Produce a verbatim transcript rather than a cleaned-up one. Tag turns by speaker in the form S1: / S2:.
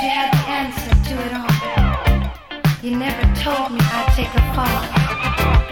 S1: you had the answer to it all. You never told me I'd take a fall.